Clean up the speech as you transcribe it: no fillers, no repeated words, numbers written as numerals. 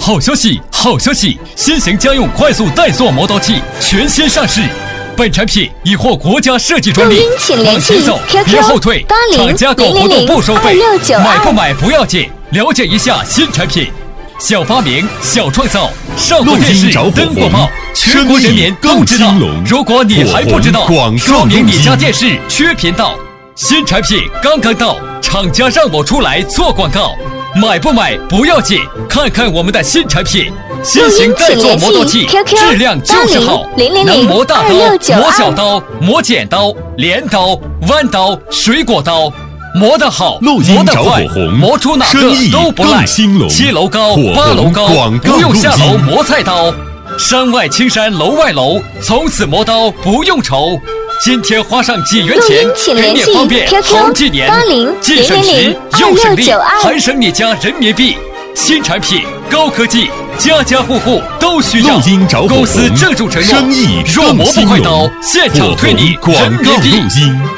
好消息，好消息！新型家用快速怠速磨刀器全新上市，本产品已获国家设计专利。 请联系 QQ 别后退，厂家搞活动不收费， 8000 买不买不要紧，了解一下新产品。小发明，小创造，上过电视、登过报，全国人民都知道。如果你还不知道，说明你家电视缺频道。新产品刚刚到，厂家让我出来做广告，买不买不要紧，看看我们的新产品。新型怠速磨刀器，质量就是好，能磨大刀、磨小刀、磨剪刀、镰刀、弯刀、水果刀。磨得好，磨得快，磨出哪个都不赖。7楼高，8楼高，不用下楼磨菜刀。山外青山楼外楼，从此磨刀不用愁。今天花上几元钱，人面方便好几年，既省时又省力，还省你家人民币。新产品，高科技，家家户户都需要。公司郑重承诺，若磨不快刀，现场退你人民币。